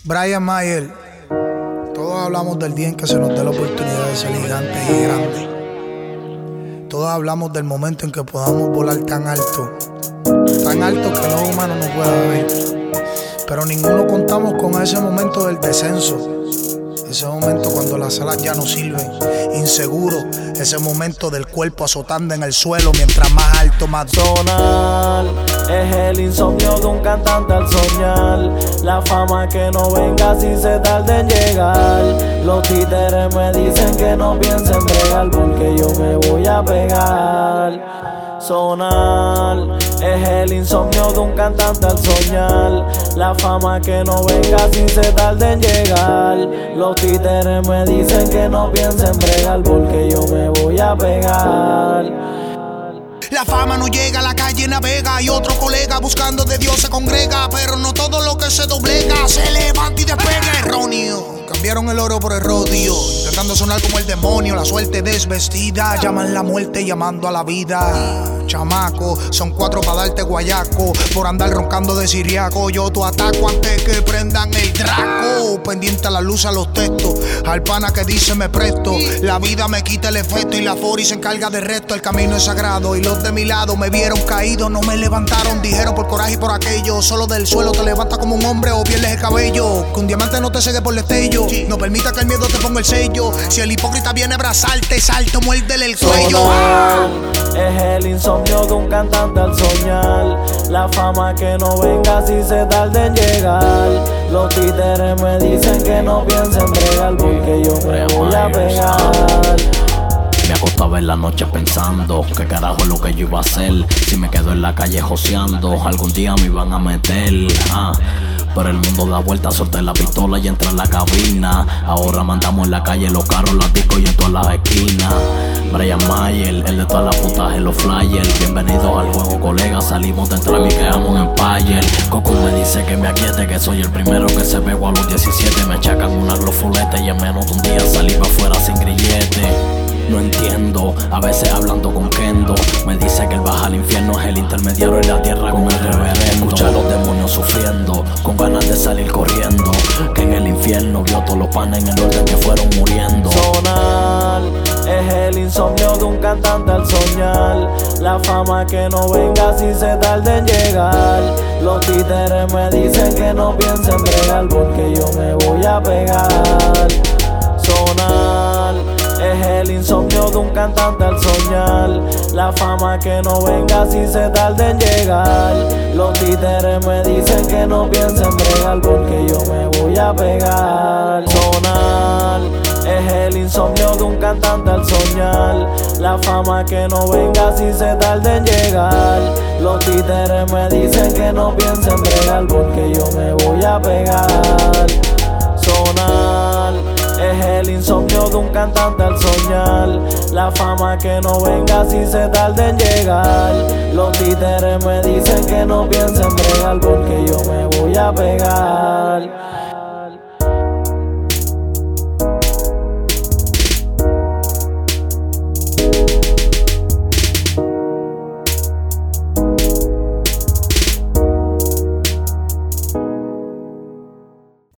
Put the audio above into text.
Brian Mayer, todos hablamos del día en que se nos dé la oportunidad de ser gigantes y grandes. Todos hablamos del momento en que podamos volar tan alto que los humanos no puedan ver. Pero ninguno contamos con ese momento del descenso. Ese momento cuando las alas ya no sirven, inseguro. Ese momento del cuerpo azotando en el suelo mientras más alto, más sonar. Es el insomnio de un cantante al soñar. La fama que no venga si se tarda en llegar. Los títeres me dicen que no piensen bregar porque yo me voy a pegar. Sonar es el insomnio de un cantante al soñar. La fama que no venga si se tarda en llegar. Los títeres me dicen que no piensen bregar porque yo me voy a pegar. La fama no llega, a la calle navega y otro colega buscando de Dios se congrega. Pero no todo lo que se doblega se levanta y despega. Erróneo, cambiaron el oro por el rodio, intentando sonar como el demonio, la suerte desvestida. Llaman la muerte llamando a la vida. Chamaco, son 4 para darte guayaco por andar roncando de siriaco. Yo tu ataco antes que prendan el draco. Pendiente a la luz, a los textos, al pana que dice me presto. La vida me quita el efecto y la fori se encarga del resto. El camino es sagrado y los de mi lado me vieron caído, no me levantaron. Dijeron por coraje y por aquello, solo del suelo te levantas como un hombre o pierdes el cabello. Que un diamante no te cegue por destello, no permita que el miedo te ponga el sello. Si el hipócrita viene a abrazarte, salto, muérdele el cuello. Es el insomnio de un cantante al soñar. La fama que no venga si se tarda en llegar. Los títeres me dicen que no piensen bregar porque yo me voy a pegar. Me acostaba en la noche pensando qué carajo es lo que yo iba a hacer. Si me quedo en la calle joseando, algún día me iban a meter. Pero el mundo da vuelta, solté la pistola y entré en la cabina. Ahora mandamos en la calle los carros, las discos y en todas las esquinas. Brian Mayer, el de todas las putas en los flyers. Bienvenidos al juego, colegas, salimos de entrar y quedamos en Empire. Coco me dice que me aquiete, que soy el primero que se pegó a los 17. Me achacan una glofuleta y en menos de un día salí para afuera sin grillete. No entiendo, a veces hablando con Kendo me dice que el baja al infierno es el intermediario en la tierra con el reverendo. Escucha a los demonios sufriendo, con ganas de salir corriendo. Que en el infierno vio todos los panes en el orden que fueron muriendo. Sonar es el insomnio de un cantante al soñar. La fama que no venga si se tarda en llegar. Los títeres me dicen que no piensen bregar porque yo me voy a pegar. Sonar es el insomnio de un cantante al soñar. La fama que no venga si se tarda en llegar. Los títeres me dicen que no piensen bregar porque yo me voy a pegar. Sonar es el insomnio de un cantante al soñar. La fama que no venga si se tarda en llegar. Los títeres me dicen que no piensen bregar porque yo me voy a pegar. Sonar es el insomnio de un cantante al soñar. La fama que no venga si se tarda en llegar. Los títeres me dicen que no piensen bregar porque yo me voy a pegar.